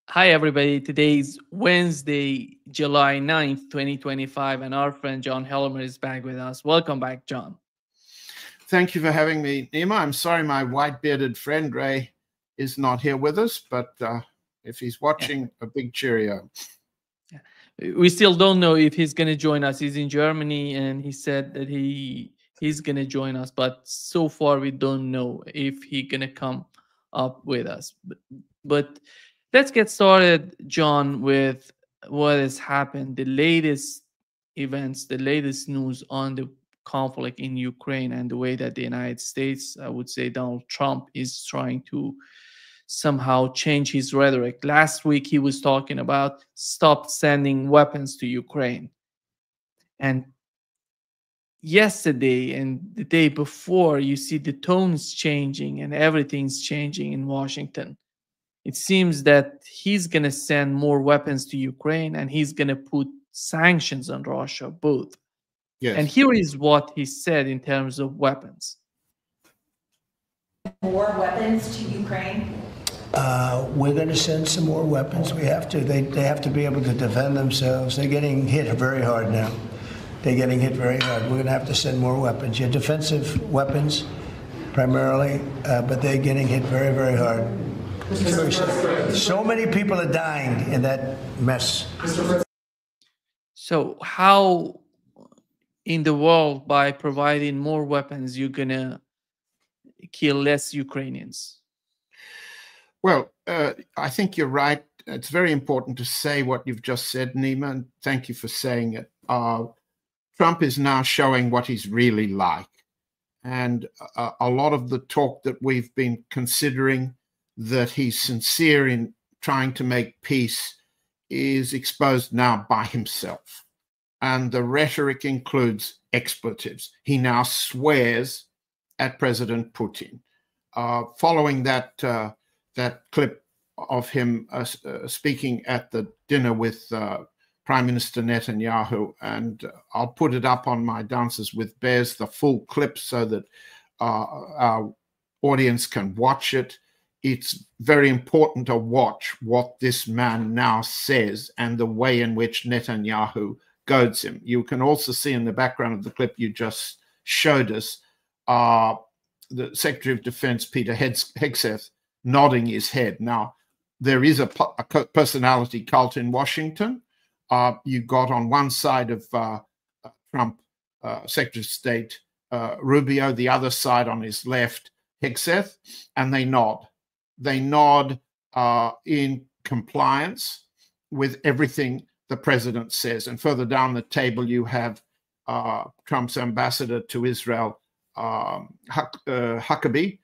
Hi, everybody. Today is Wednesday, July 9th, 2025, and our friend John Helmer is back with us. Welcome back, John. Thank you for having me, Nima. I'm sorry my white-bearded friend Ray is not here with us, but if he's Yeah. watching, a big cheerio. We still don't know if he's going to join us. He's in Germany, and he said that he's going to join us, but so far we don't know if he's going to come up with us. But let's get started, John, with what has happened, the latest events, the latest news on the conflict in Ukraine and the way that the United States, I would say Donald Trump, is trying to somehow change his rhetoric. Last week, he was talking about stop sending weapons to Ukraine. And yesterday and the day before, you see the tone's changing and everything's changing in Washington. It seems that he's going to send more weapons to Ukraine and he's going to put sanctions on Russia, both. And Yes. here is what he said in terms of weapons. More weapons to Ukraine? We're going to send some more weapons. We have to. They have to be able to defend themselves. They're getting hit very hard now. They're getting hit very hard. We're going to have to send more weapons. Yeah, defensive weapons primarily, but they're getting hit very, very hard. So many people are dying in that mess. So how in the world, by providing more weapons, you're going to kill less Ukrainians? Well, I think you're right. It's very important to say what you've just said, Nima, and thank you for saying it. Trump is now showing what he's really like. And a lot of the talk that we've been considering, that he's sincere in trying to make peace, is exposed now by himself. And the rhetoric includes expletives. He now swears at President Putin. Following that clip of him speaking at the dinner with Prime Minister Netanyahu, and I'll put it up on my Dances with Bears, the full clip, so that our audience can watch it. It's very important to watch what this man now says and the way in which Netanyahu goads him. You can also see in the background of the clip you just showed us the Secretary of Defense, Peter Hegseth, nodding his head. Now, there is a personality cult in Washington. You got on one side of Trump, Secretary of State Rubio, the other side on his left, Hegseth, and they nod. They nod in compliance with everything the president says. And further down the table, you have Trump's ambassador to Israel, Huckabee,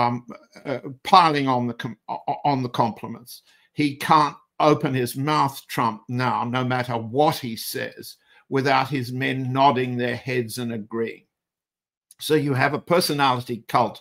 piling on the compliments. He can't open his mouth, Trump, now, no matter what he says, without his men nodding their heads and agreeing. So you have a personality cult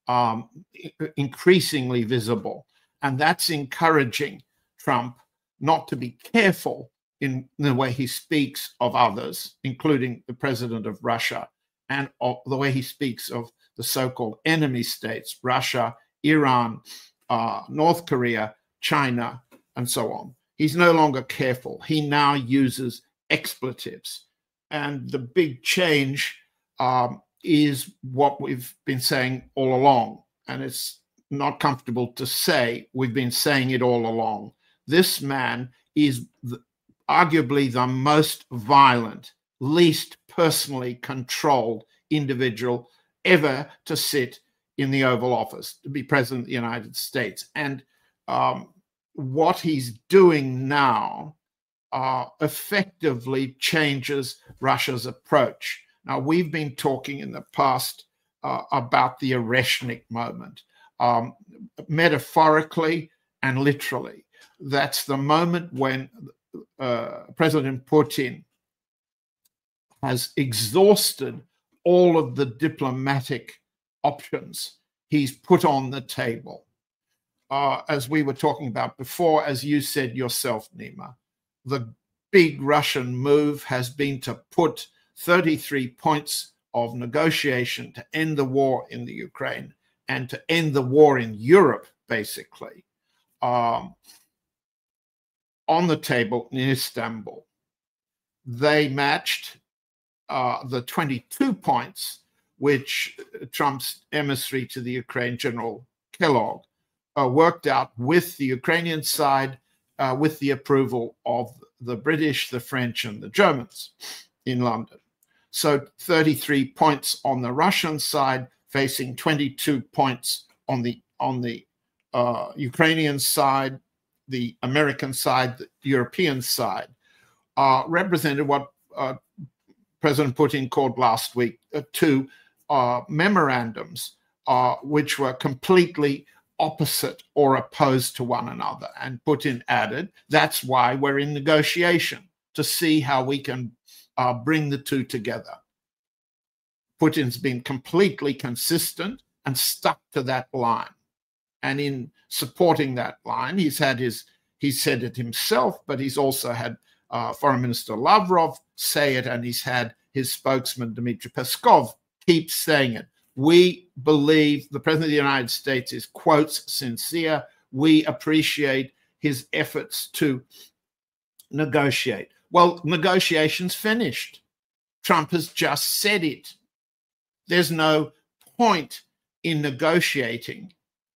increasingly visible, and that's encouraging Trump not to be careful in the way he speaks of others, including the president of Russia, and of the way he speaks of the so-called enemy states, Russia, Iran, North Korea, China, and so on. He's no longer careful. He now uses expletives. And the big change is what we've been saying all along. And it's not comfortable to say. We've been saying it all along. This man is arguably the most violent, least personally controlled individual ever to sit in the Oval Office, to be president of the United States. And what he's doing now effectively changes Russia's approach. Now, we've been talking in the past about the Oreshnik moment, metaphorically and literally. That's the moment when President Putin has exhausted all of the diplomatic options he's put on the table. As we were talking about before, as you said yourself, Nima, the big Russian move has been to put 33 points of negotiation to end the war in the Ukraine and to end the war in Europe, basically, on the table in Istanbul. They matched the 22 points which Trump's emissary to the Ukraine, General Kellogg, worked out with the Ukrainian side, with the approval of the British, the French, and the Germans in London. So 33 points on the Russian side, facing 22 points on the Ukrainian side, the American side, the European side, represented what President Putin called last week two memorandums, which were completely opposite or opposed to one another. And Putin added, that's why we're in negotiation, to see how we can bring the two together. Putin's been completely consistent and stuck to that line. And in supporting that line, he said it himself, but he's also had Foreign Minister Lavrov say it, and he's had his spokesman, Dmitry Peskov, keep saying it. We believe the President of the United States is, quotes, sincere. We appreciate his efforts to negotiate. Well, negotiations finished. Trump has just said it. There's no point in negotiating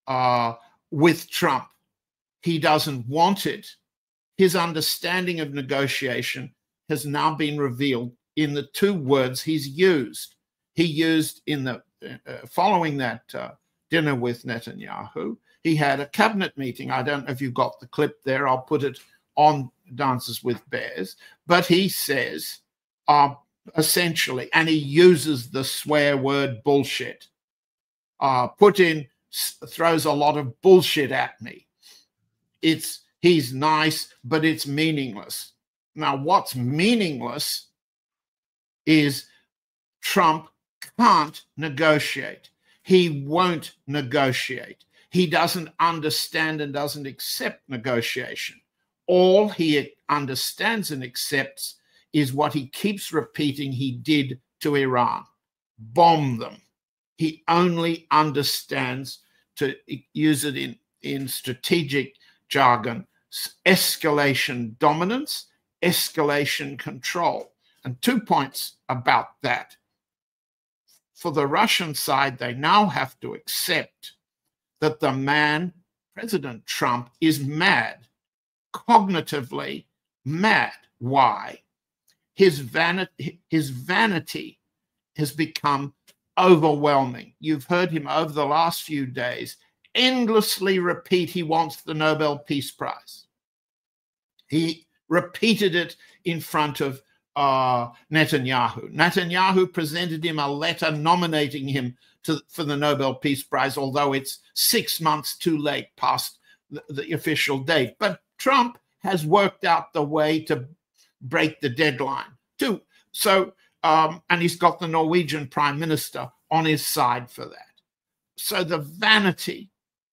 with Trump. He doesn't want it. His understanding of negotiation has now been revealed in the two words he's used. He used in the following that dinner with Netanyahu, he had a cabinet meeting. I don't know if you've got the clip there. I'll put it on Dances with Bears. But he says, essentially, and he uses the swear word bullshit. Putin throws a lot of bullshit at me. He's nice, but it's meaningless. Now, what's meaningless is Trump can't negotiate. He won't negotiate. He doesn't understand and doesn't accept negotiation. All he understands and accepts is what he keeps repeating he did to Iran: bomb them. He only understands, to use it in strategic jargon, escalation dominance, escalation control. And 2 points about that. For the Russian side, they now have to accept that the man, President Trump, is mad, cognitively mad. Why? His vanity has become overwhelming. You've heard him over the last few days endlessly repeat he wants the Nobel Peace Prize. He repeated it in front of Netanyahu. Netanyahu presented him a letter nominating him for the Nobel Peace Prize, although it's 6 months too late past the official date. But Trump has worked out the way to break the deadline too. So, and he's got the Norwegian Prime Minister on his side for that. So the vanity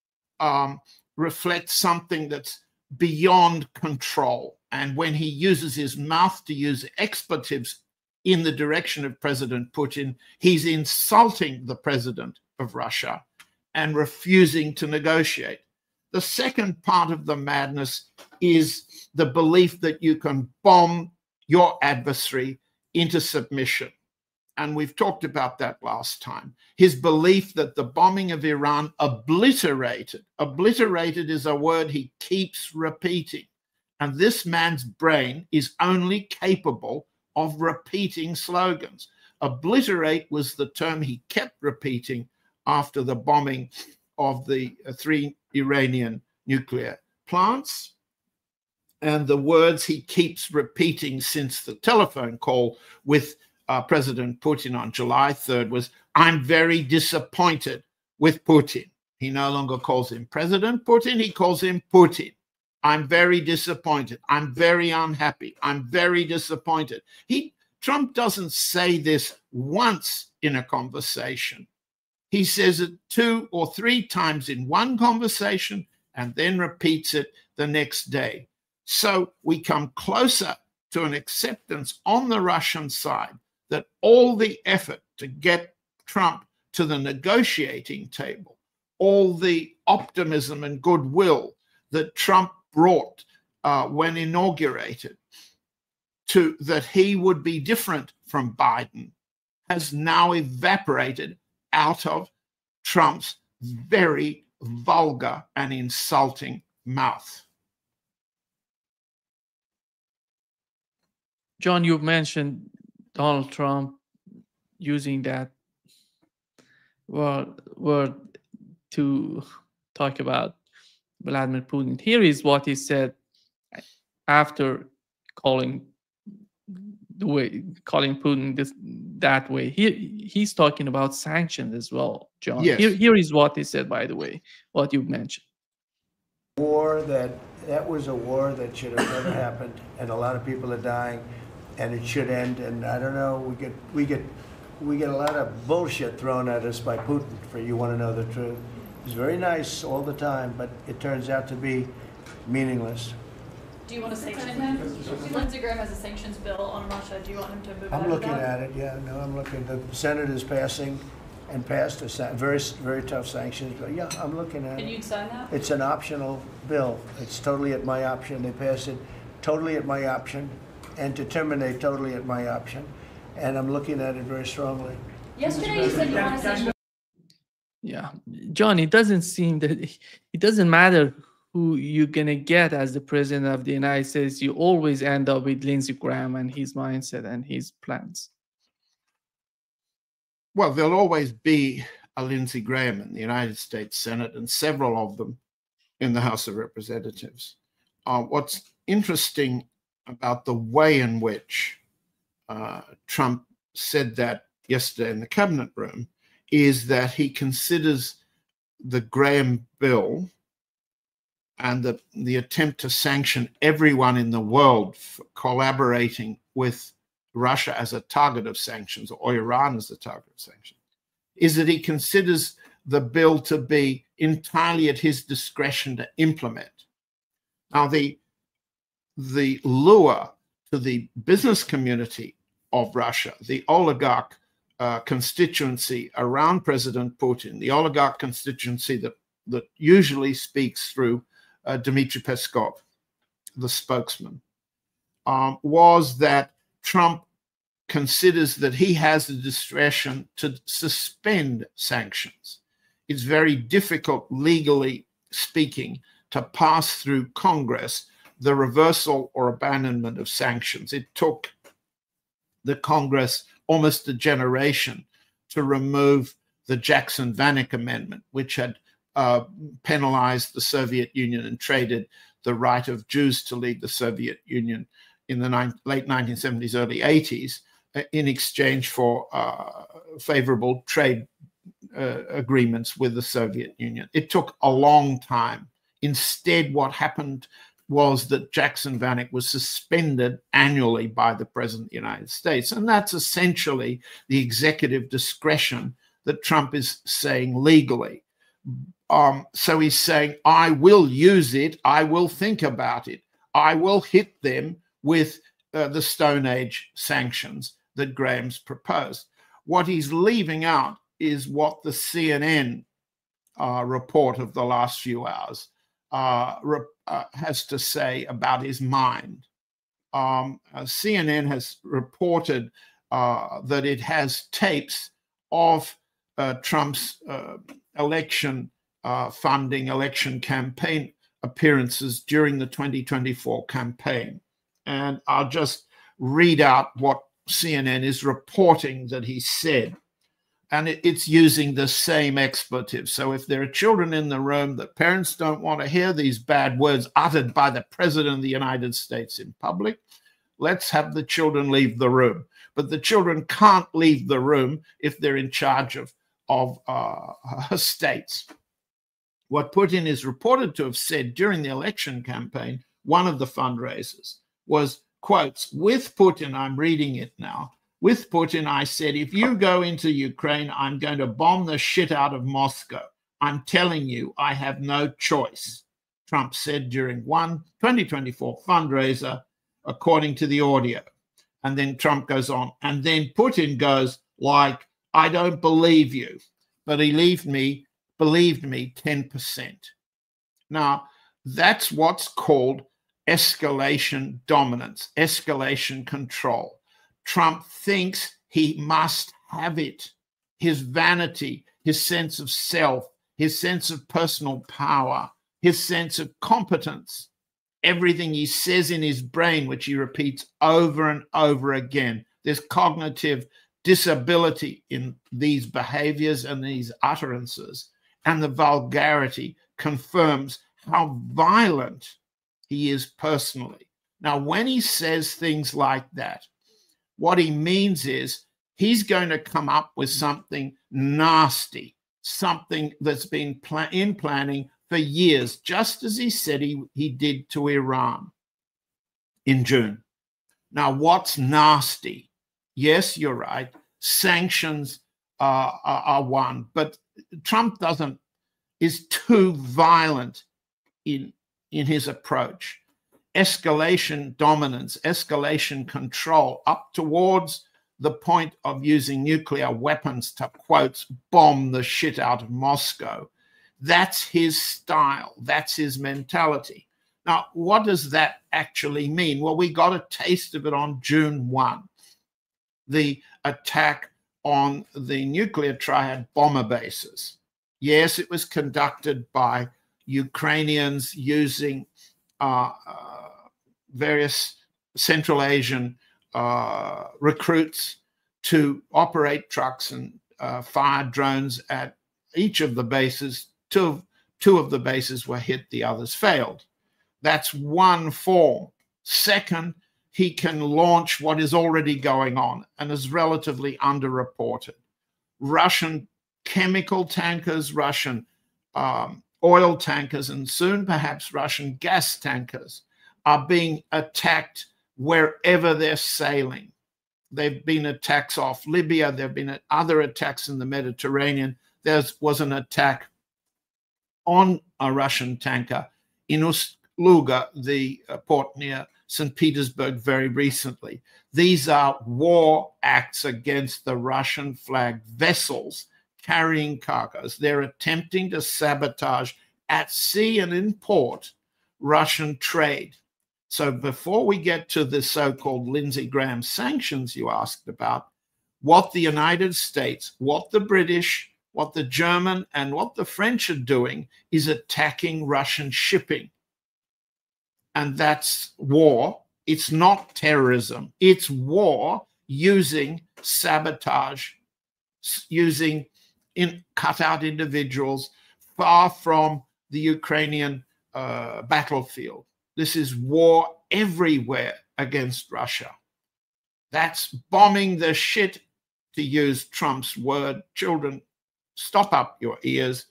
reflects something that's beyond control. And when he uses his mouth to use expletives in the direction of President Putin, he's insulting the president of Russia and refusing to negotiate. The second part of the madness is the belief that you can bomb your adversary into submission. And we've talked about that last time. His belief that the bombing of Iran obliterated is a word he keeps repeating. And this man's brain is only capable of repeating slogans. Obliterate was the term he kept repeating after the bombing of the 3 Iranian nuclear plants. And the words he keeps repeating since the telephone call with President Putin on July 3rd was, I'm very disappointed with Putin. He no longer calls him President Putin, he calls him Putin. I'm very disappointed. I'm very unhappy. I'm very disappointed. Trump doesn't say this once in a conversation. He says it 2 or 3 times in one conversation and then repeats it the next day. So we come closer to an acceptance on the Russian side that all the effort to get Trump to the negotiating table, all the optimism and goodwill that Trump brought when inaugurated, that he would be different from Biden, has now evaporated out of Trump's very vulgar and insulting mouth. John, you've mentioned Donald Trump using that word to talk about Vladimir Putin. Here is what he said after calling Putin that way. He's talking about sanctions as well, John. Yes. Here is what he said, by the way, what you mentioned. War that was a war that should have never happened, and a lot of people are dying, and it should end. And I don't know, we get a lot of bullshit thrown at us by Putin. For you want to know the truth, he's very nice all the time, but it turns out to be meaningless. Do you want to sanction him? Lindsey Graham has a sanctions bill on Russia. Do you want him to move I'm looking at it. Yeah, no, I'm looking. The Senate is passed a very, very tough sanctions bill. Yeah, I'm looking at it. And you'd sign that? It's an optional bill. It's totally at my option. They pass it totally at my option, and to terminate totally at my option. And I'm looking at it very strongly. Yesterday you said you want to see. Yeah, John, it doesn't seem that it doesn't matter who you're going to get as the president of the United States. You always end up with Lindsey Graham and his mindset and his plans. Well, there'll always be a Lindsey Graham in the United States Senate and several of them in the House of Representatives. What's interesting about the way in which Trump said that yesterday in the cabinet room is that he considers the Graham bill and the attempt to sanction everyone in the world for collaborating with Russia as a target of sanctions, or Iran as a target of sanctions, is that he considers the bill to be entirely at his discretion to implement. Now, the lure to the business community of Russia, the oligarch constituency around President Putin, the oligarch constituency that usually speaks through Dmitry Peskov, the spokesman, was that Trump considers that he has the discretion to suspend sanctions. It's very difficult, legally speaking, to pass through Congress the reversal or abandonment of sanctions. It took the Congress almost a generation to remove the Jackson-Vanik Amendment, which had penalized the Soviet Union and traded the right of Jews to lead the Soviet Union in the late 1970s, early 80s, in exchange for favorable trade agreements with the Soviet Union. It took a long time. Instead, what happened was that Jackson-Vanik was suspended annually by the President of the United States. And that's essentially the executive discretion that Trump is saying legally. So he's saying, I will use it, I will think about it, I will hit them with the Stone Age sanctions that Graham's proposed. What he's leaving out is what the CNN report of the last few hours has to say about his mind. CNN has reported that it has tapes of Trump's election funding, election campaign appearances during the 2024 campaign. And I'll just read out what CNN is reporting that he said. And it's using the same expletive. So if there are children in the room, the parents don't want to hear these bad words uttered by the President of the United States in public, let's have the children leave the room. But the children can't leave the room if they're in charge of states. What Putin is reported to have said during the election campaign, one of the fundraisers, was, quotes, with Putin, I'm reading it now, with Putin, I said, if you go into Ukraine, I'm going to bomb the shit out of Moscow. I'm telling you, I have no choice, Trump said during one 2024 fundraiser, according to the audio. And then Trump goes on. And then Putin goes like, I don't believe you, but he believed me 10%. Now, that's what's called escalation dominance, escalation control. Trump thinks he must have it. His vanity, his sense of self, his sense of personal power, his sense of competence, everything he says in his brain, which he repeats over and over again. There's cognitive disability in these behaviors and these utterances, and the vulgarity confirms how violent he is personally. Now, when he says things like that, what he means is he's going to come up with something nasty, something that's been in planning for years, just as he said he did to Iran in June. Now, what's nasty? Yes, you're right. Sanctions are one, but Trump is too violent in his approach. Escalation dominance, escalation control, up towards the point of using nuclear weapons to, quotes, bomb the shit out of Moscow. That's his style. That's his mentality. Now, what does that actually mean? Well, we got a taste of it on June 1, the attack on the nuclear triad bomber bases. Yes, it was conducted by Ukrainians using various Central Asian recruits to operate trucks and fire drones at each of the bases. Two of the bases were hit, the others failed. That's one form. Second, he can launch what is already going on and is relatively underreported. Russian chemical tankers, Russian oil tankers, and soon perhaps Russian gas tankers are being attacked wherever they're sailing. There've been attacks off Libya. There have been other attacks in the Mediterranean. There was an attack on a Russian tanker in Ust-Luga, the port near St. Petersburg, very recently. These are war acts against the Russian-flagged vessels carrying cargoes. They're attempting to sabotage at sea and in port Russian trade. So before we get to the so-called Lindsey Graham sanctions you asked about, what the United States, what the British, what the German, and what the French are doing is attacking Russian shipping. And that's war. It's not terrorism. It's war using sabotage, using cut-out individuals far from the Ukrainian battlefield. This is war everywhere against Russia. That's bombing the shit, to use Trump's word. Children, stop up your ears.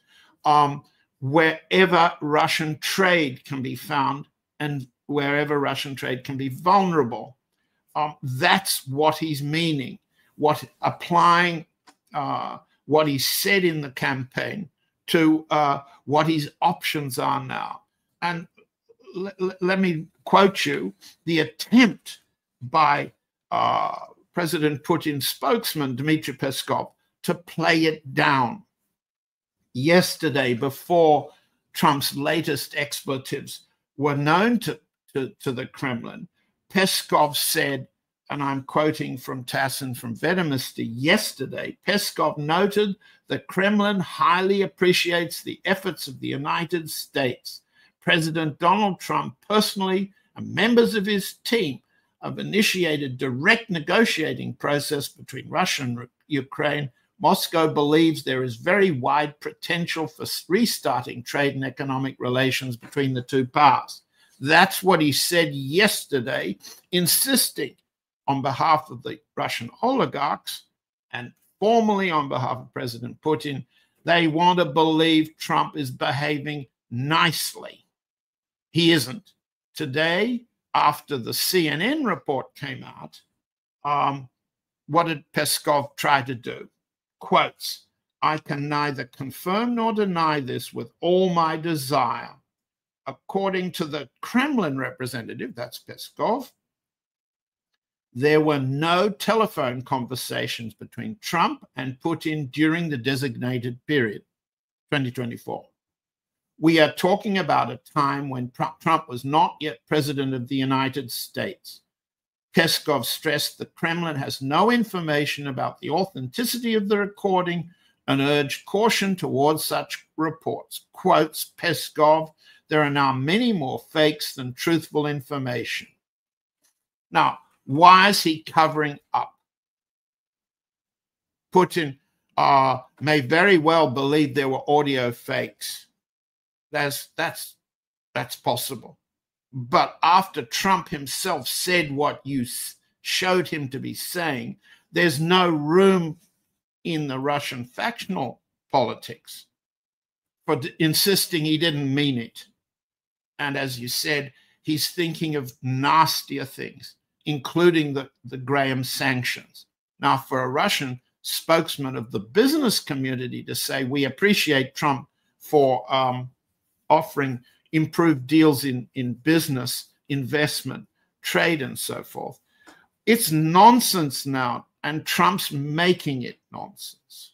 Wherever Russian trade can be found and wherever Russian trade can be vulnerable. That's what he's meaning, applying what he said in the campaign to what his options are now. And let me quote you the attempt by President Putin's spokesman, Dmitry Peskov, to play it down. Yesterday, before Trump's latest expletives were known to the Kremlin, Peskov said, and I'm quoting from TASS and from Vedomosti yesterday, Peskov noted the Kremlin highly appreciates the efforts of the United States. President Donald Trump personally and members of his team have initiated direct negotiating process between Russia and Ukraine. Moscow believes there is very wide potential for restarting trade and economic relations between the two powers. That's what he said yesterday, insisting on behalf of the Russian oligarchs and formally on behalf of President Putin, they want to believe Trump is behaving nicely. He isn't. Today, after the CNN report came out, what did Peskov try to do? Quotes, I can neither confirm nor deny this with all my desire. According to the Kremlin representative, that's Peskov, there were no telephone conversations between Trump and Putin during the designated period, 2024. We are talking about a time when Trump was not yet president of the United States. Peskov stressed the Kremlin has no information about the authenticity of the recording and urged caution towards such reports. Quotes Peskov, "There are now many more fakes than truthful information." Now, why is he covering up? Putin may very well believe there were audio fakes. That's possible. But after Trump himself said what you showed him to be saying, there's no room in the Russian factional politics for insisting he didn't mean it. And as you said, he's thinking of nastier things, including the Graham sanctions. Now, for a Russian spokesman of the business community to say, we appreciate Trump for offering improved deals in business, investment, trade, and so forth. It's nonsense now, and Trump's making it nonsense.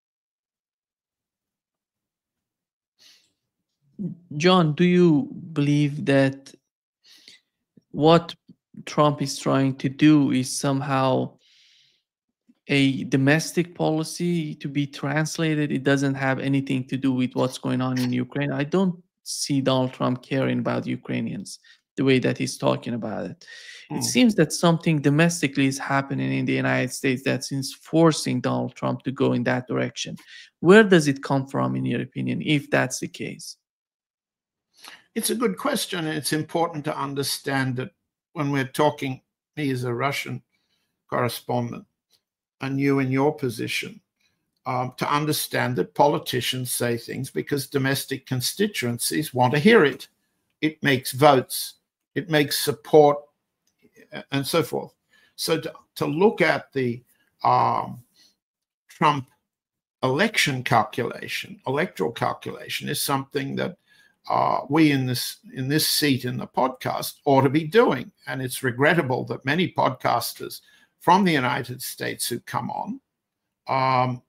John, do you believe that what Trump is trying to do is somehow a domestic policy to be translated? It doesn't have anything to do with what's going on in Ukraine. I don't see Donald Trump caring about Ukrainians the way that he's talking about it. It seems that something domestically is happening in the United States that's forcing Donald Trump to go in that direction. Where does it come from, in your opinion, if that's the case? It's a good question, and it's important to understand that when we're talking, me as a Russian correspondent, and you in your position, to understand that politicians say things because domestic constituencies want to hear it. It makes votes, it makes support, and so forth. So to look at the Trump election calculation, electoral calculation, is something that we in this seat in the podcast ought to be doing. And it's regrettable that many podcasters from the United States who come on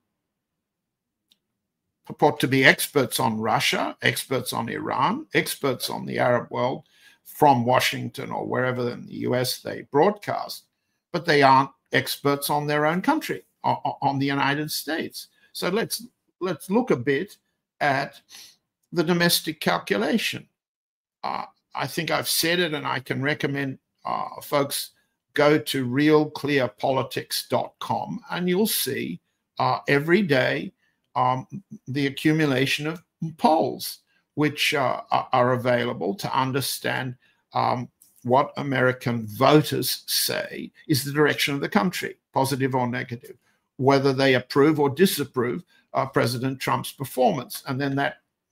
purport to be experts on Russia, experts on Iran, experts on the Arab world from Washington or wherever in the US they broadcast, but they aren't experts on their own country, on the United States. So let's look a bit at the domestic calculation. I think I've said it, and I can recommend folks go to realclearpolitics.com, and you'll see every day the accumulation of polls which are available to understand what American voters say is the direction of the country, positive or negative, whether they approve or disapprove President Trump's performance. And then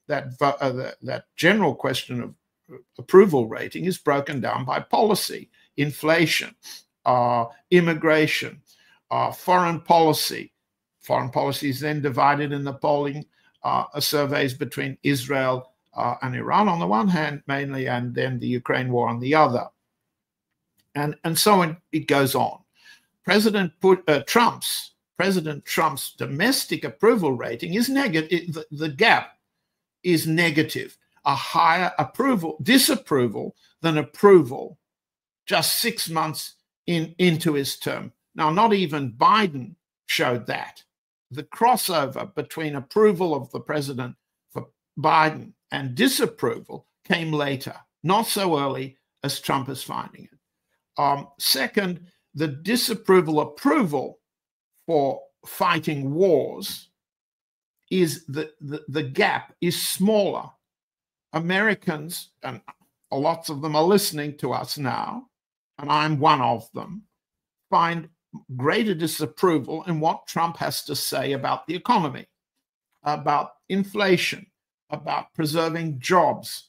that general question of approval rating is broken down by policy, inflation, immigration, foreign policy. Foreign policy is then divided in the polling surveys between Israel and Iran on the one hand, mainly, and then the Ukraine war on the other. And so it goes on. President Trump's domestic approval rating is negative. The gap is negative. A higher disapproval than approval just 6 months into his term. Now, not even Biden showed that. The crossover between approval of the president for Biden and disapproval came later, not so early as Trump is finding it. Second, the approval for fighting wars is the gap is smaller. Americans, and lots of them are listening to us now, and I'm one of them, find greater disapproval in what Trump has to say about the economy, about inflation, about preserving jobs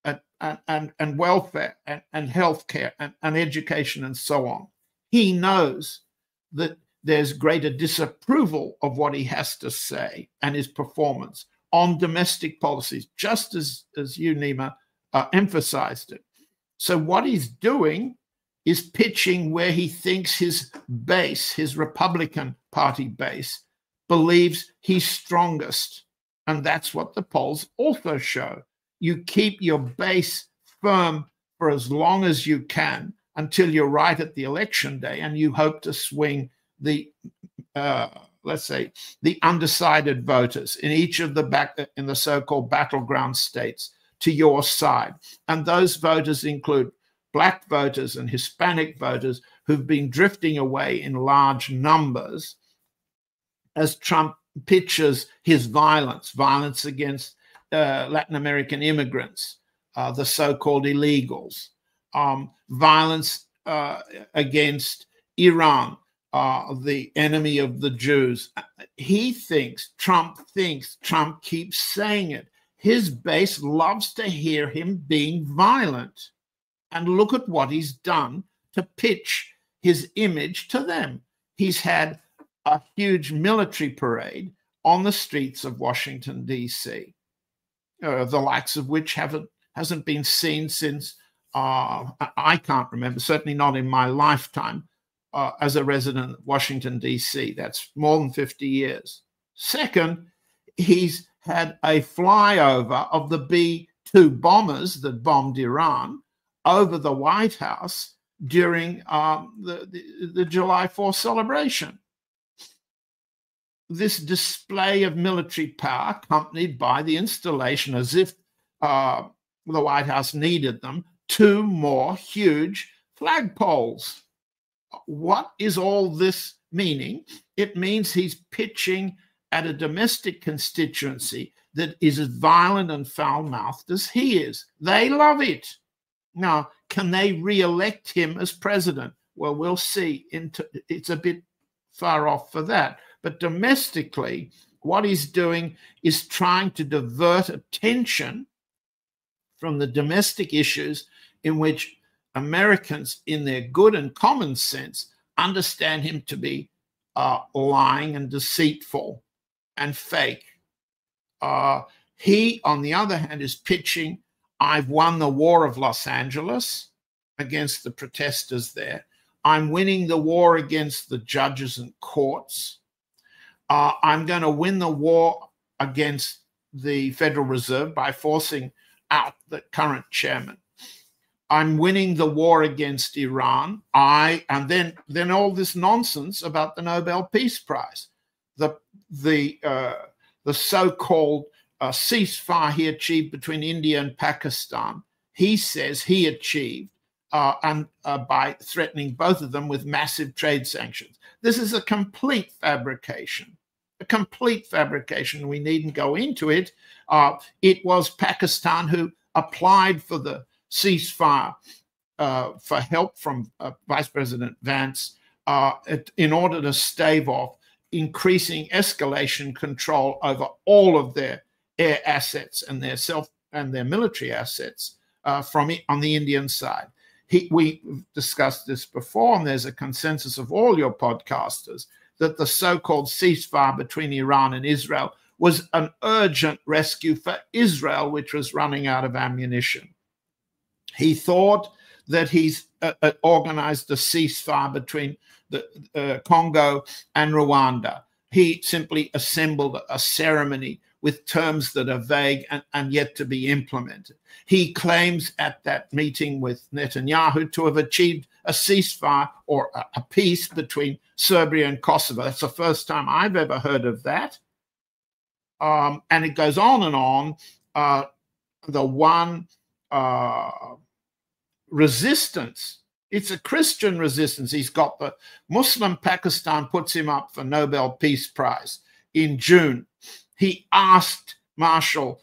and welfare and healthcare and education and so on. He knows that there's greater disapproval of what he has to say and his performance on domestic policies, just as you, Nima, emphasized it. So what he's doing is pitching where he thinks his base, his Republican Party base, believes he's strongest. And that's what the polls also show. you keep your base firm for as long as you can until you're right at the election day, and you hope to swing the let's say the undecided voters in each of the so-called battleground states to your side. And those voters include Black voters and Hispanic voters who've been drifting away in large numbers as Trump pitches his violence against Latin American immigrants, the so-called illegals, violence against Iran, the enemy of the Jews. Trump keeps saying it. His base loves to hear him being violent. And look at what he's done to pitch his image to them. He's had a huge military parade on the streets of Washington, D.C., the likes of which hasn't been seen since, I can't remember, certainly not in my lifetime as a resident of Washington, D.C. That's more than 50 years. Second, he's had a flyover of the B-2 bombers that bombed Iran over the White House during the July 4th celebration. This display of military power, accompanied by the installation, as if the White House needed them, 2 more huge flagpoles. What is all this meaning? It means he's pitching at a domestic constituency that is as violent and foul-mouthed as he is. They love it. Now, can they re-elect him as president? Well, we'll see. It's a bit far off for that. But domestically, what he's doing is trying to divert attention from the domestic issues in which Americans, in their good and common sense, understand him to be lying and deceitful and fake. He, on the other hand, is pitching, I've won the war of Los Angeles against the protesters there. I'm winning the war against the judges and courts. I'm going to win the war against the Federal Reserve by forcing out the current chairman. I'm winning the war against Iran. And then all this nonsense about the Nobel Peace Prize, the so-called ceasefire he achieved between India and Pakistan. He says he achieved by threatening both of them with massive trade sanctions. This is a complete fabrication. A complete fabrication. We needn't go into it. It was Pakistan who applied for the ceasefire for help from Vice President Vance in order to stave off increasing escalation control over all of their air assets and their military assets on the Indian side. We discussed this before, and there's a consensus of all your podcasters that the so-called ceasefire between Iran and Israel was an urgent rescue for Israel, which was running out of ammunition. He thought that he's organized a ceasefire between the Congo and Rwanda. He simply assembled a ceremony with terms that are vague and yet to be implemented. He claims at that meeting with Netanyahu to have achieved a ceasefire or a peace between Serbia and Kosovo. That's the first time I've ever heard of that. And it goes on and on. The one resistance, it's a Christian resistance. He's got the Muslim Pakistan puts him up for Nobel Peace Prize in June. He asked Marshal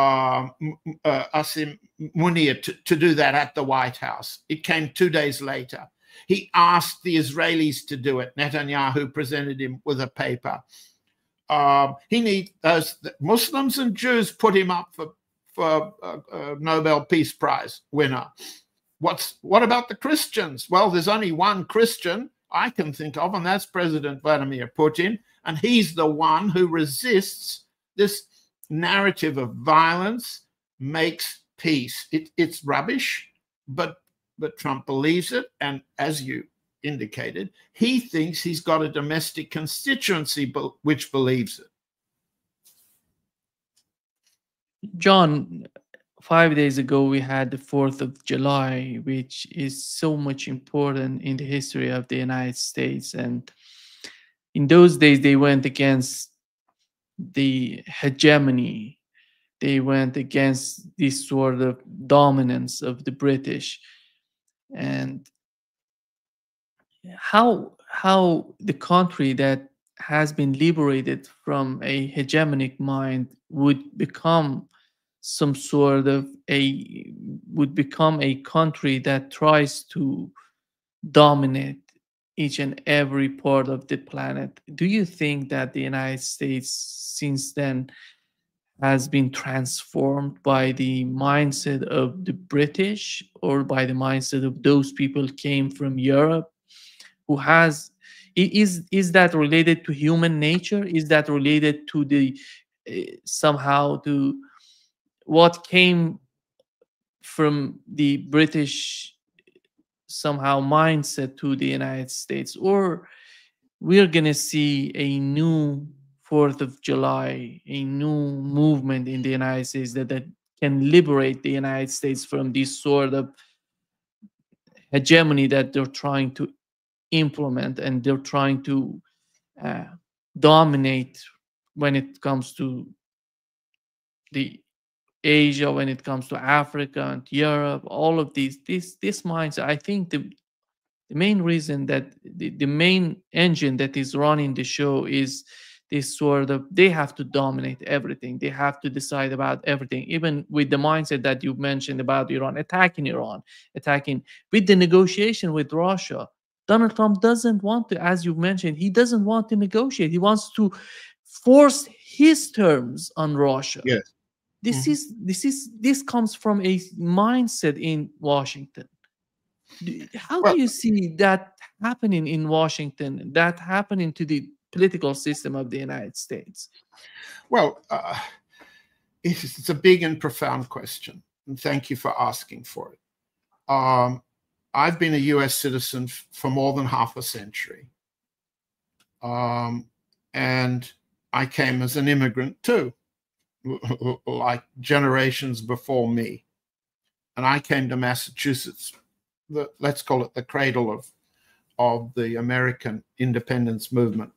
Asim Munir to do that at the White House. It came 2 days later. He asked the Israelis to do it. Netanyahu presented him with a paper. He needs those Muslims and Jews put him up for Nobel Peace Prize winner. What about the Christians? Well, there's only one Christian I can think of, and that's President Vladimir Putin. And he's the one who resists this narrative of violence makes peace. It's rubbish, but Trump believes it. And as you indicated, he thinks he's got a domestic constituency which believes it. John, 5 days ago we had the 4th of July, which is so much important in the history of the United States. And in those days, they went against the hegemony. They went against this sort of dominance of the British. And how the country that has been liberated from a hegemonic mind would become some sort of a would become a country that tries to dominate each and every part of the planet. Do you think that the United States since then has been transformed by the mindset of the British or by the mindset of those people came from Europe who has is that related to human nature? Is that related to the somehow to what came from the British somehow mindset to the United States, or we're gonna see a new 4th of July, a new movement in the United States that can liberate the United States from this sort of hegemony that they're trying to implement and they're trying to uh, dominate when it comes to the Asia, when it comes to Africa and Europe, all of this mindset. I think the main reason that the main engine that is running the show is this sort of they have to dominate everything. They have to decide about everything, even with the mindset that you mentioned about Iran, attacking with the negotiation with Russia. Donald Trump doesn't want to, as you mentioned, he doesn't want to negotiate. He wants to force his terms on Russia. Yes. This comes from a mindset in Washington. How Well, do you see that happening in Washington, that happening to the political system of the United States? well, it's a big and profound question, and thank you for asking for it. I've been a US citizen for more than half a century. And I came as an immigrant too, like generations before me. And I came to Massachusetts, let's call it the cradle of the American independence movement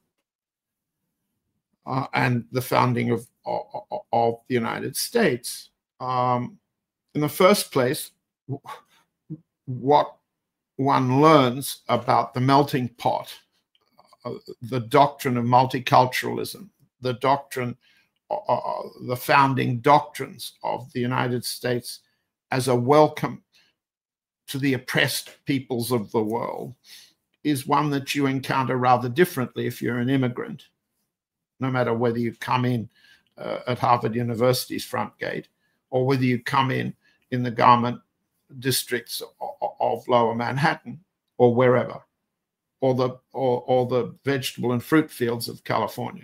and the founding of the United States. In the first place, what one learns about the melting pot, the doctrine of multiculturalism, the doctrine, the founding doctrines of the United States as a welcome to the oppressed peoples of the world, is one that you encounter rather differently if you're an immigrant, no matter whether you come in at Harvard University's front gate or whether you come in the garment districts of Lower Manhattan or wherever, or the vegetable and fruit fields of California.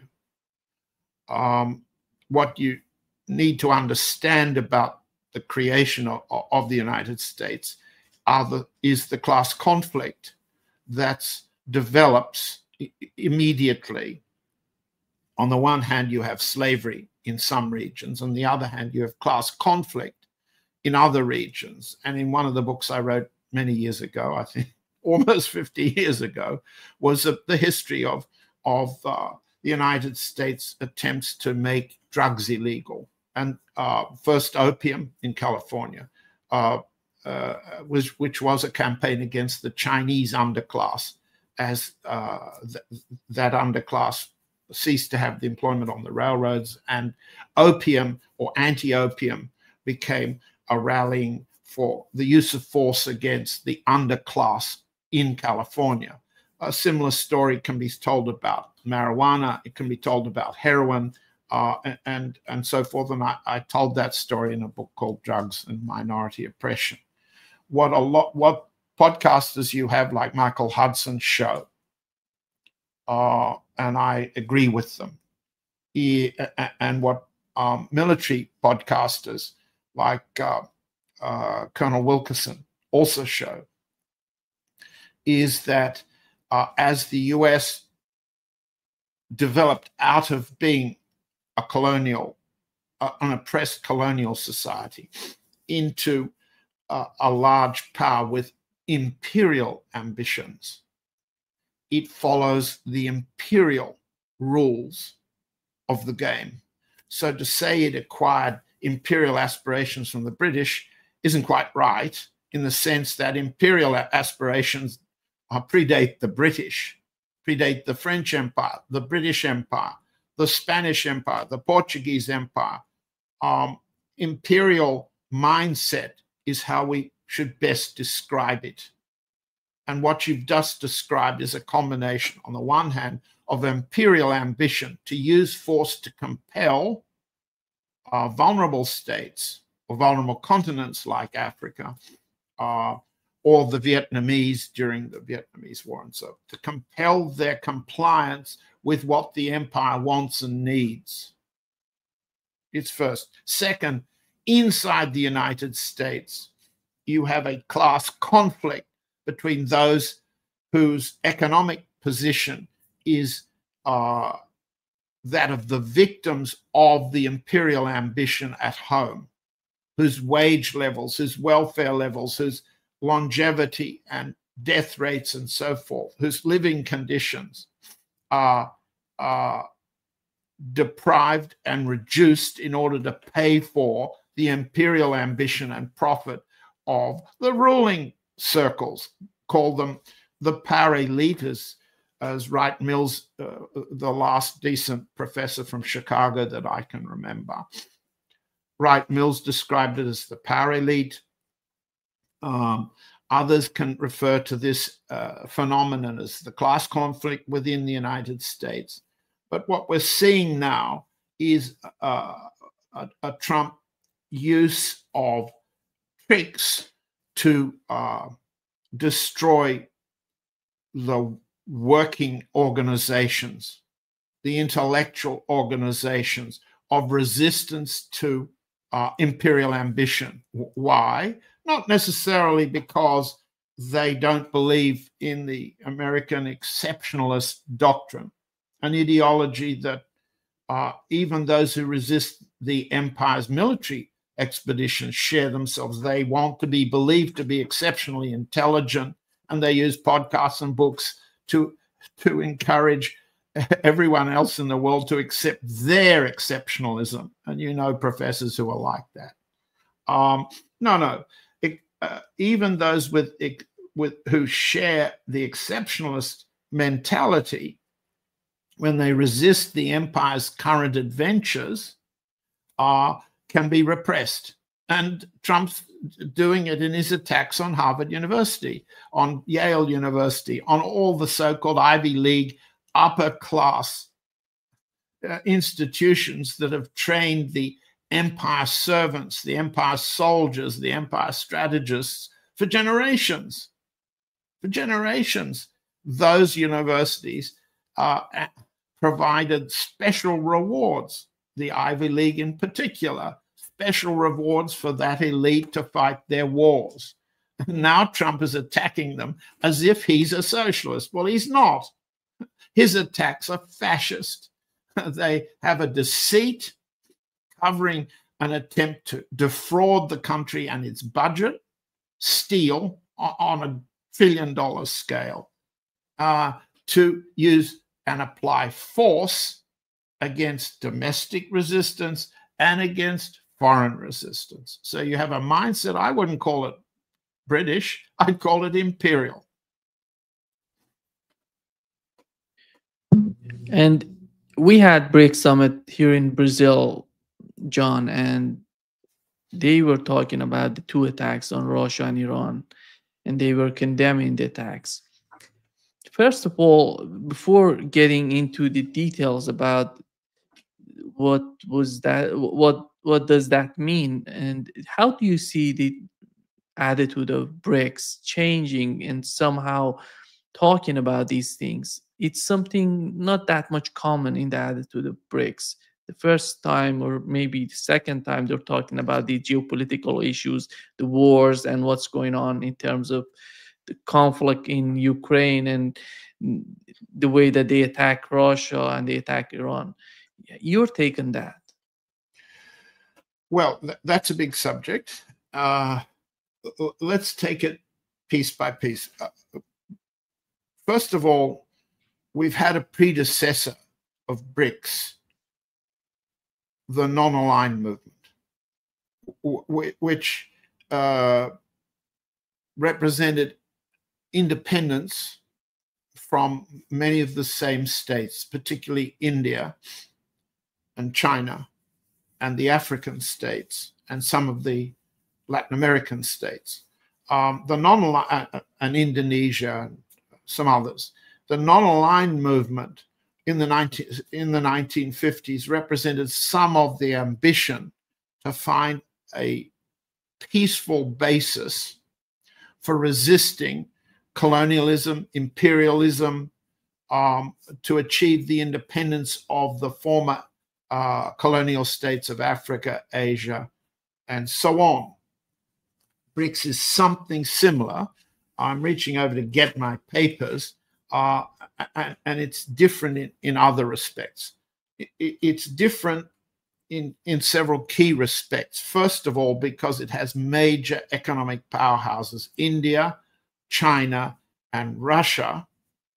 What you need to understand about the creation of the United States is the class conflict that develops immediately. On the one hand, you have slavery in some regions. On the other hand, you have class conflict in other regions. And in one of the books I wrote many years ago, I think almost 50 years ago, was the history of the United States attempts to make drugs illegal. And first opium in California, which was a campaign against the Chinese underclass, as that underclass ceased to have the employment on the railroads, and opium or anti-opium became a rallying for the use of force against the underclass in California. A similar story can be told about marijuana. It can be told about heroin, and so forth. And I told that story in a book called Drugs and Minority Oppression. What podcasters you have like Michael Hudson show, and I agree with them. And what military podcasters like Colonel Wilkerson also show is that as the US developed out of being an oppressed colonial society into a large power with imperial ambitions. It follows the imperial rules of the game. So to say it acquired imperial aspirations from the British isn't quite right, in the sense that imperial aspirations predate the British, predate the French Empire, the British Empire, the Spanish Empire, the Portuguese Empire. Imperial mindset is how we should best describe it. And what you've just described is a combination, on the one hand, of imperial ambition to use force to compel vulnerable states or vulnerable continents like Africa, or the Vietnamese during the Vietnamese War, and so to compel their compliance with what the empire wants and needs. It's first. Second, inside the United States, you have a class conflict between those whose economic position is that of the victims of the imperial ambition at home, whose wage levels, whose welfare levels, whose longevity and death rates and so forth, whose living conditions are deprived and reduced in order to pay for the imperial ambition and profit of the ruling circles. Call them the power elite, as Wright Mills, the last decent professor from Chicago that I can remember. Wright Mills described it as the power elite. Others can refer to this phenomenon as the class conflict within the United States. But what we're seeing now is a Trump use of tricks to destroy the working organizations, the intellectual organizations of resistance to imperial ambition. Why? Not necessarily because they don't believe in the American exceptionalist doctrine, an ideology that even those who resist the empire's military expeditions share themselves. They want to be believed to be exceptionally intelligent, and they use podcasts and books to encourage everyone else in the world to accept their exceptionalism. And you know professors who are like that. Even those who share the exceptionalist mentality, when they resist the empire's current adventures, can be repressed. And Trump's doing it in his attacks on Harvard University, on Yale University, on all the so-called Ivy League upper class institutions that have trained the empire servants, the empire soldiers, the empire strategists for generations. For generations, those universities provided special rewards, the Ivy League in particular, special rewards for that elite to fight their wars. Now Trump is attacking them as if he's a socialist. Well, he's not. His attacks are fascist. They have a deceit covering an attempt to defraud the country and its budget, steal on $1 trillion scale, to use and apply force against domestic resistance and against foreign resistance. So you have a mindset, I wouldn't call it British, I'd call it imperial. And we had BRICS Summit here in Brazil, John, and they were talking about the two attacks on Russia and Iran, and they were condemning the attacks. First of all, before getting into the details about what was that, what does that mean, and how do you see the attitude of BRICS changing and somehow talking about these things? It's something not that much common in the attitude of BRICS. The first time, or maybe the second time, they're talking about the geopolitical issues, the wars, and what's going on in terms of the conflict in Ukraine and the way that they attack Russia and they attack Iran. Your take on that? Well, that's a big subject. let's take it piece by piece. First of all, we've had a predecessor of BRICS, the non-aligned movement, which represented independence from many of the same states, particularly India and China and the African states and some of the Latin American states, and Indonesia and some others. The non-aligned movement in the 1950s represented some of the ambition to find a peaceful basis for resisting colonialism, imperialism, to achieve the independence of the former colonial states of Africa, Asia, and so on. BRICS is something similar. I'm reaching over to get my papers, and it's different in other respects. It's different in several key respects. First of all, because it has major economic powerhouses, India, China, and Russia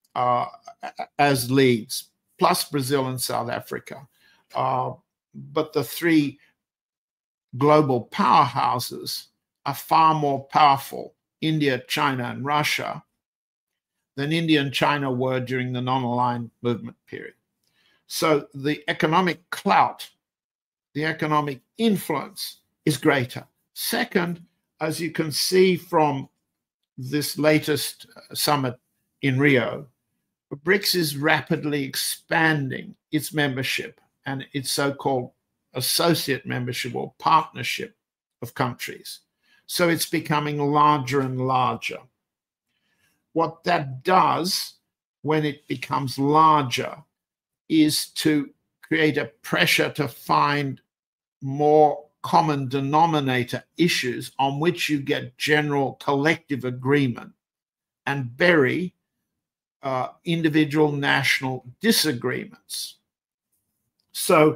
as leads, plus Brazil and South Africa. But the three global powerhouses are far more powerful, India, China, and Russia, than India and China were during the non-aligned movement period. So the economic clout, the economic influence is greater. Second, as you can see from this latest summit in Rio, BRICS is rapidly expanding its membership and its so-called associate membership or partnership of countries. So it's becoming larger and larger. What that does when it becomes larger is to create a pressure to find more common denominator issues on which you get general collective agreement and bury individual national disagreements. So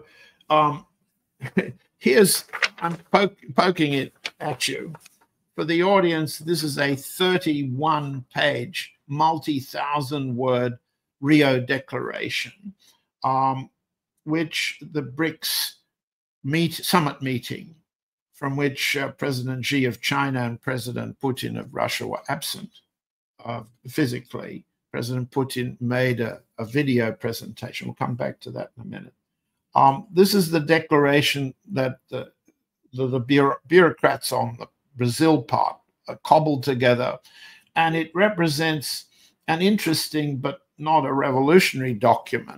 I'm poking it at you. For the audience, this is a 31-page, multi-thousand-word Rio Declaration, which the BRICS summit meeting, from which President Xi of China and President Putin of Russia were absent physically. President Putin made a video presentation. We'll come back to that in a minute. This is the declaration that the bureaucrats on the Brazil part cobbled together, and it represents an interesting but not a revolutionary document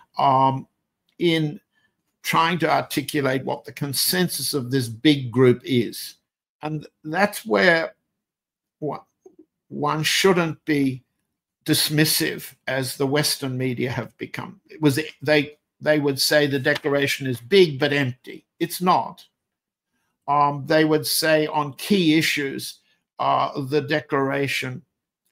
in trying to articulate what the consensus of this big group is. And that's where one shouldn't be dismissive, as the Western media have become. They would say the declaration is big but empty. It's not. They would say on key issues, the declaration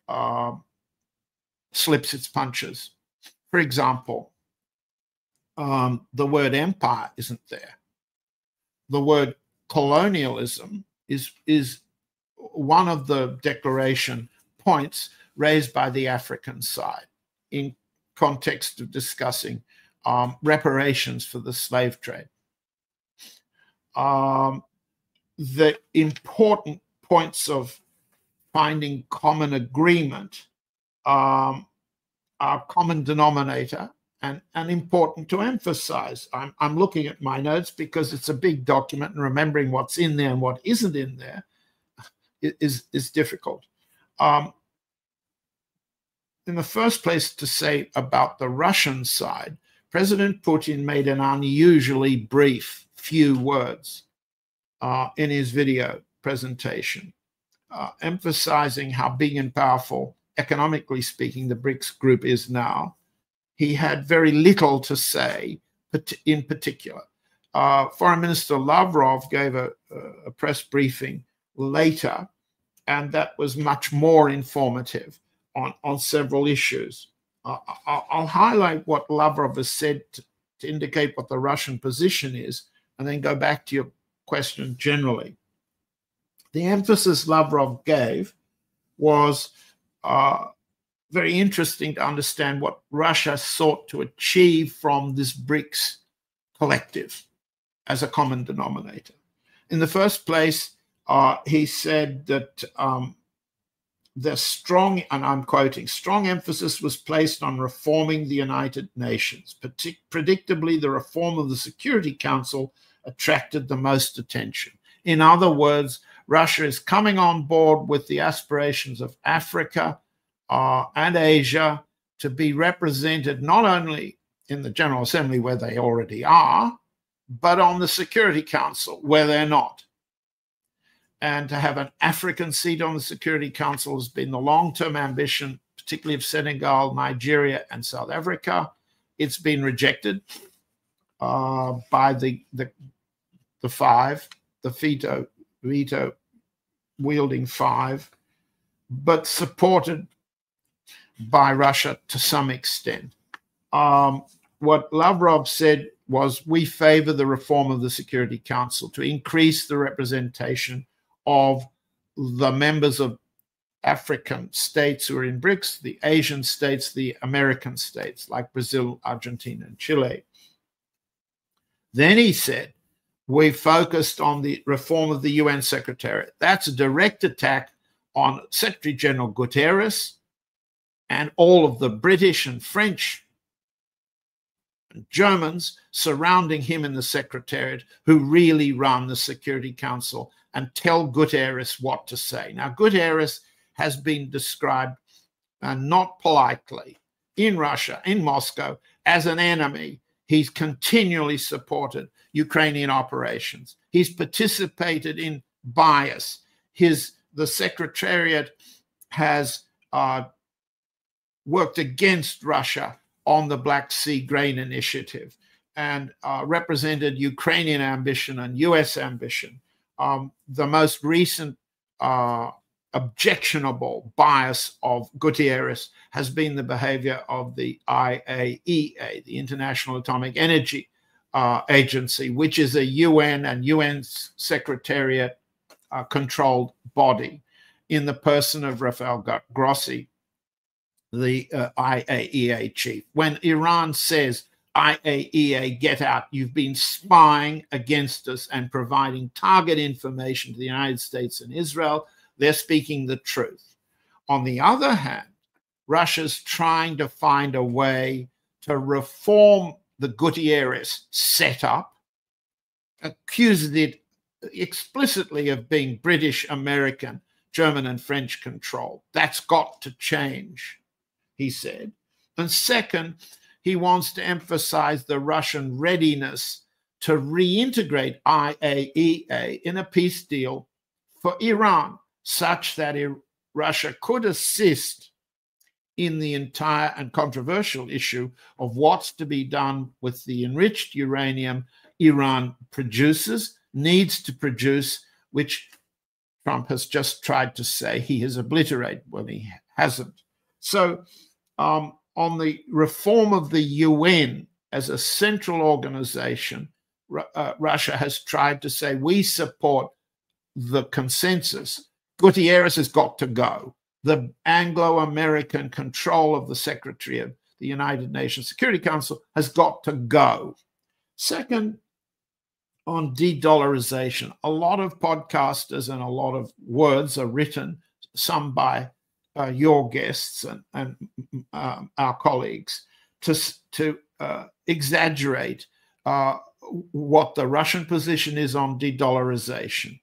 slips its punches. For example, the word empire isn't there. The word colonialism is one of the declaration points raised by the African side in context of discussing reparations for the slave trade. The important points of finding common agreement are common denominator and important to emphasize. I'm looking at my notes because it's a big document, and remembering what's in there and what isn't in there is difficult. In the first place, to say about the Russian side, President Putin made an unusually brief few words in his video presentation, emphasizing how big and powerful, economically speaking, the BRICS group is now. He had very little to say in particular. Foreign Minister Lavrov gave a press briefing later, and that was much more informative on several issues. I'll highlight what Lavrov has said to indicate what the Russian position is, and then go back to your question generally. the emphasis Lavrov gave was very interesting to understand what Russia sought to achieve from this BRICS collective as a common denominator. In the first place, he said that the strong, and I'm quoting, strong emphasis was placed on reforming the United Nations. Predictably, the reform of the Security Council attracted the most attention. In other words, Russia is coming on board with the aspirations of Africa and Asia to be represented not only in the General Assembly, where they already are, but on the Security Council, where they're not. And to have an African seat on the Security Council has been the long-term ambition, particularly of Senegal, Nigeria, and South Africa. It's been rejected by the five, the veto-wielding five, but supported by Russia to some extent. What Lavrov said was, we favor the reform of the Security Council to increase the representation of the members of African states who are in BRICS, the Asian states, the American states, like Brazil, Argentina, and Chile. Then he said, we focused on the reform of the UN Secretariat. That's a direct attack on Secretary General Guterres and all of the British and French and Germans surrounding him in the Secretariat, who really run the Security Council and tell Guterres what to say. Now, Guterres has been described, not politely, in Russia, in Moscow, as an enemy. He's continually supported Ukrainian operations. He's participated in bias. The Secretariat has worked against Russia on the Black Sea Grain Initiative and represented Ukrainian ambition and US ambition. The most recent objectionable bias of Guterres has been the behavior of the IAEA, the International Atomic Energy Agency, which is a UN and UN Secretariat controlled body, in the person of Rafael Grossi, the IAEA chief. When Iran says, IAEA, get out, you've been spying against us and providing target information to the United States and Israel, they're speaking the truth. On the other hand, Russia's trying to find a way to reform the Guterres setup, accused it explicitly of being British, American, German, and French controlled. That's got to change, he said. And second, he wants to emphasize the Russian readiness to reintegrate IAEA in a peace deal for Iran, such that Russia could assist in the entire and controversial issue of what's to be done with the enriched uranium Iran produces, needs to produce, which Trump has just tried to say he has obliterated when he hasn't. So on the reform of the UN as a central organization, Russia has tried to say, we support the consensus. Guterres has got to go. The Anglo-American control of the Secretary of the United Nations Security Council has got to go. Second, on de-dollarization, a lot of podcasters and a lot of words are written, some by your guests and our colleagues, to exaggerate what the Russian position is on de-dollarization.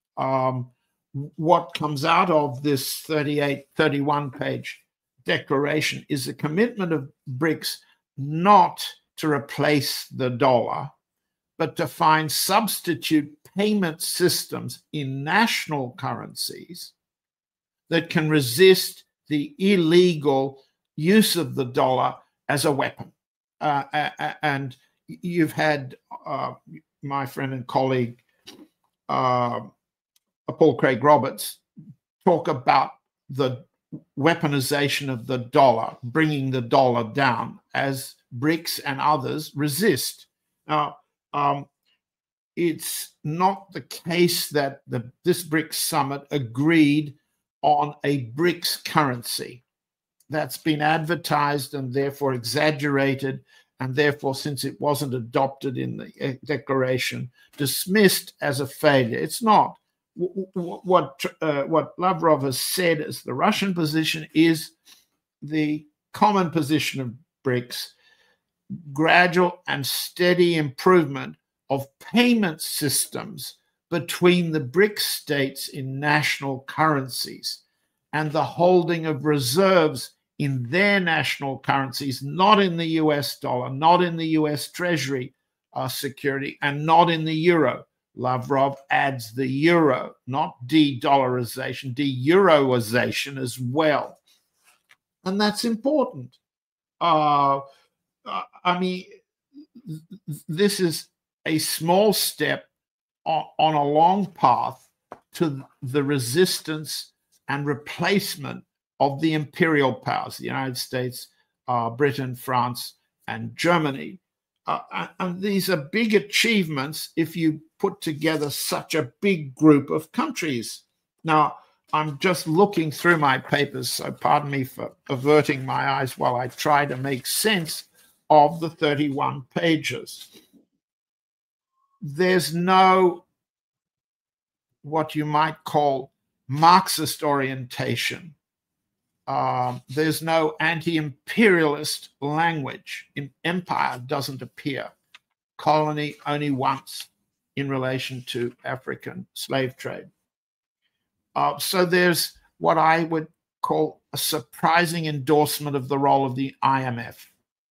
What comes out of this 31-page declaration is a commitment of BRICS not to replace the dollar, but to find substitute payment systems in national currencies that can resist the illegal use of the dollar as a weapon. And you've had my friend and colleague, Paul Craig Roberts, talk about the weaponization of the dollar, bringing the dollar down as BRICS and others resist. Now, it's not the case that this BRICS summit agreed on a BRICS currency. That's been advertised and therefore exaggerated, and therefore, since it wasn't adopted in the declaration, dismissed as a failure. It's not. What Lavrov has said as the Russian position is the common position of BRICS: gradual and steady improvement of payment systems between the BRICS states in national currencies, and the holding of reserves in their national currencies, not in the US dollar, not in the US Treasury security, and not in the euro. Lavrov adds the euro, not de-dollarization, de-euroization as well. And that's important. I mean, this is a small step on a long path to the resistance and replacement of the imperial powers, the United States, Britain, France, and Germany. And these are big achievements if you put together such a big group of countries. Now, I'm just looking through my papers, so pardon me for averting my eyes while I try to make sense of the 31 pages. There's no, what you might call, Marxist orientation. There's no anti-imperialist language. Empire doesn't appear. Colony only once in relation to African slave trade. So there's what I would call a surprising endorsement of the role of the IMF.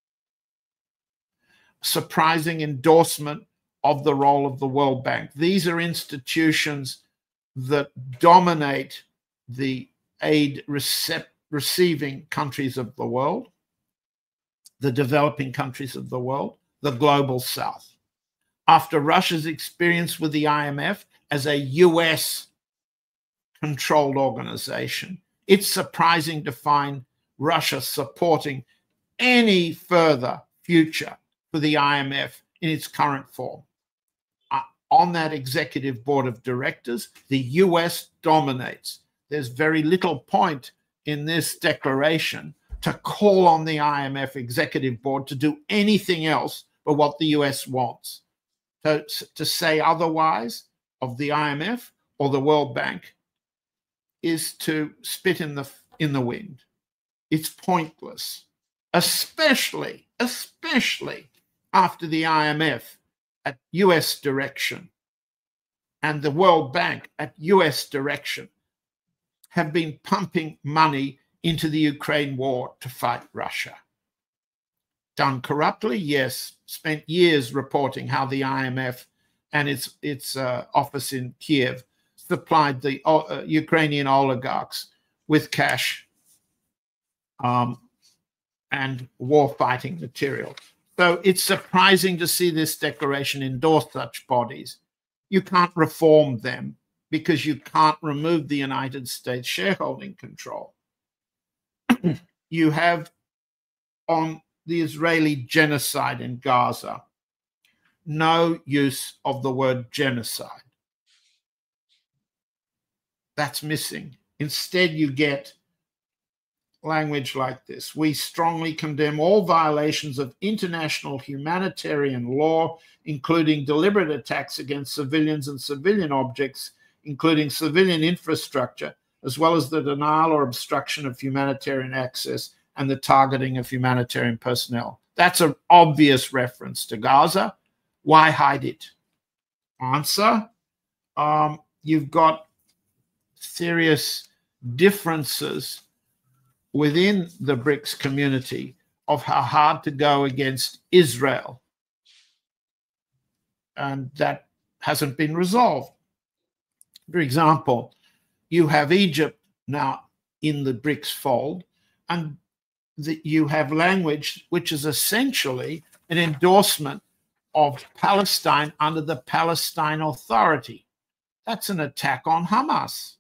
Surprising endorsement of the role of the World Bank. These are institutions that dominate the aid receiving countries of the world, the developing countries of the world, the global south. After Russia's experience with the IMF as a US-controlled organization, it's surprising to find Russia supporting any further future for the IMF in its current form. On that executive board of directors, the US dominates. There's very little point in this declaration to call on the IMF executive board to do anything else but what the US wants. To say otherwise of the IMF or the World Bank is to spit in the wind. It's pointless, especially after the IMF at US direction and the World Bank at US direction have been pumping money into the Ukraine war to fight Russia. Done corruptly, yes. Spent years reporting how the IMF and its office in Kiev supplied the Ukrainian oligarchs with cash and war-fighting material. So it's surprising to see this declaration endorse such bodies. You can't reform them because you can't remove the United States shareholding control. You have on the Israeli genocide in Gaza no use of the word genocide. That's missing. Instead, you get language like this: we strongly condemn all violations of international humanitarian law, including deliberate attacks against civilians and civilian objects, including civilian infrastructure, as well as the denial or obstruction of humanitarian access and the targeting of humanitarian personnel. That's an obvious reference to Gaza. Why hide it? Answer: you've got serious differences within the BRICS community of how hard to go against Israel. And that hasn't been resolved. For example, you have Egypt now in the BRICS fold, and you have language which is essentially an endorsement of Palestine under the Palestine Authority. That's an attack on Hamas.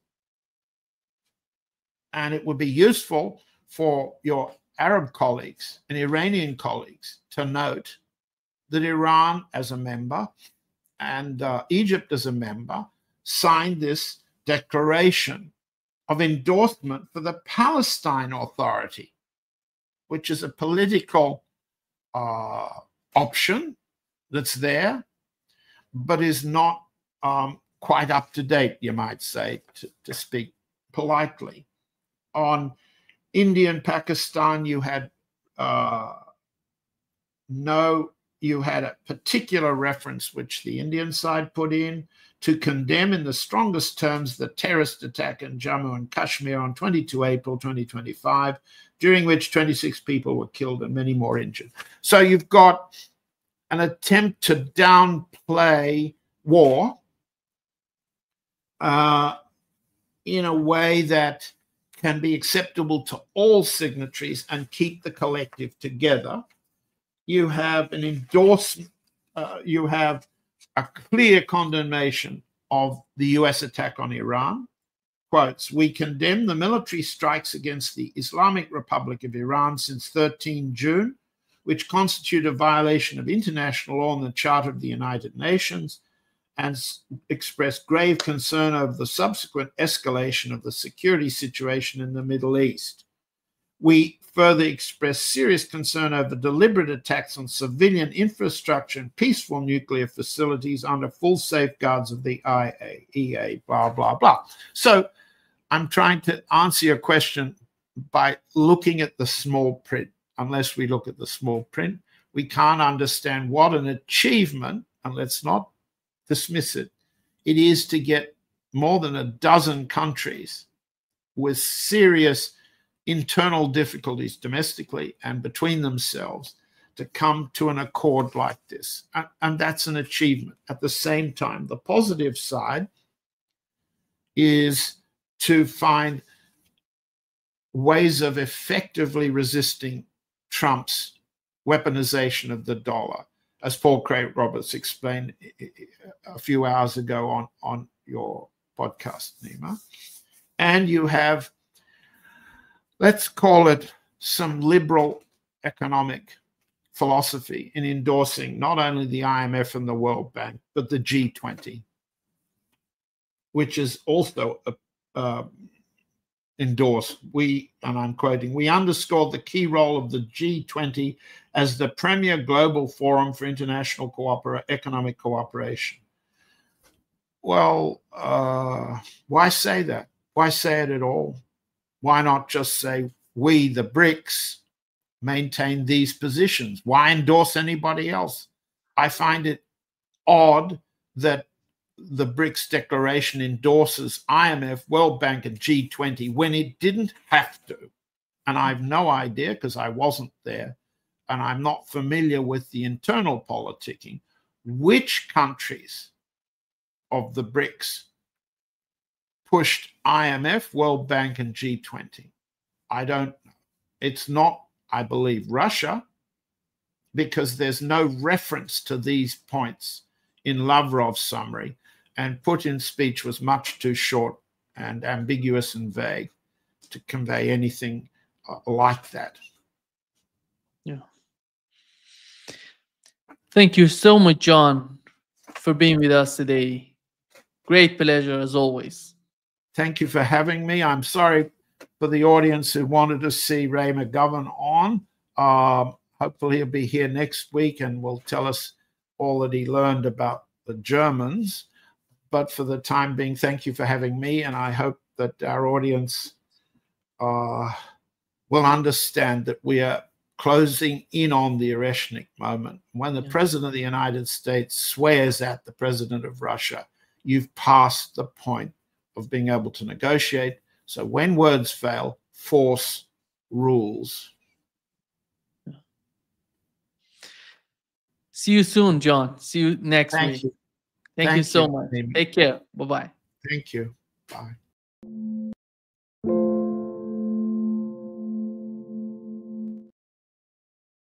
And it would be useful for your Arab colleagues and Iranian colleagues to note that Iran, as a member, and Egypt as a member, signed this declaration of endorsement for the Palestine Authority, which is a political option that's there, but is not quite up to date, you might say, to speak politely. On India and Pakistan, you had you had a particular reference which the Indian side put in to condemn in the strongest terms the terrorist attack in Jammu and Kashmir on 22 April 2025, during which 26 people were killed and many more injured. So you've got an attempt to downplay war in a way that can be acceptable to all signatories and keep the collective together. You have an endorsement, you have a clear condemnation of the US attack on Iran. Quotes, "We condemn the military strikes against the Islamic Republic of Iran since 13 June, which constitute a violation of international law and the Charter of the United Nations, and express grave concern over the subsequent escalation of the security situation in the Middle East. We further express serious concern over deliberate attacks on civilian infrastructure and peaceful nuclear facilities under full safeguards of the IAEA, blah, blah, blah." So I'm trying to answer your question by looking at the small print. Unless we look at the small print, we can't understand what an achievement, and let's not dismiss it, it is to get more than a dozen countries with serious internal difficulties domestically and between themselves to come to an accord like this. And that's an achievement. At the same time, the positive side is to find ways of effectively resisting Trump's weaponization of the dollar, as Paul Craig Roberts explained a few hours ago on your podcast, Nima. And you have, let's call it, some liberal economic philosophy in endorsing not only the IMF and the World Bank, but the G20, which is also endorsed. And I'm quoting, "We underscore the key role of the G20 as the premier global forum for international economic cooperation." Well, why say that? Why say it at all? Why not just say, we, the BRICS, maintain these positions? Why endorse anybody else? I find it odd that the BRICS declaration endorses IMF, World Bank, and G20 when it didn't have to. And I have no idea, because I wasn't there, and I'm not familiar with the internal politicking, which countries of the BRICS pushed IMF, World Bank, and G20. I don't know. It's not, I believe, Russia, because there's no reference to these points in Lavrov's summary, and Putin's speech was much too short and ambiguous and vague to convey anything like that. Yeah. Thank you so much, John, for being with us today. Great pleasure as always. Thank you for having me. I'm sorry for the audience who wanted to see Ray McGovern on. Hopefully he'll be here next week and will tell us all that he learned about the Germans. But for the time being, thank you for having me. And I hope that our audience will understand that we are closing in on the Oreshnik moment. When the President of the United States swears at the President of Russia, you've passed the point of being able to negotiate. So when words fail, force rules. See you soon, John. See you next week. You. Thank you so much. Amy. Take care. Bye-bye. Thank you. Bye.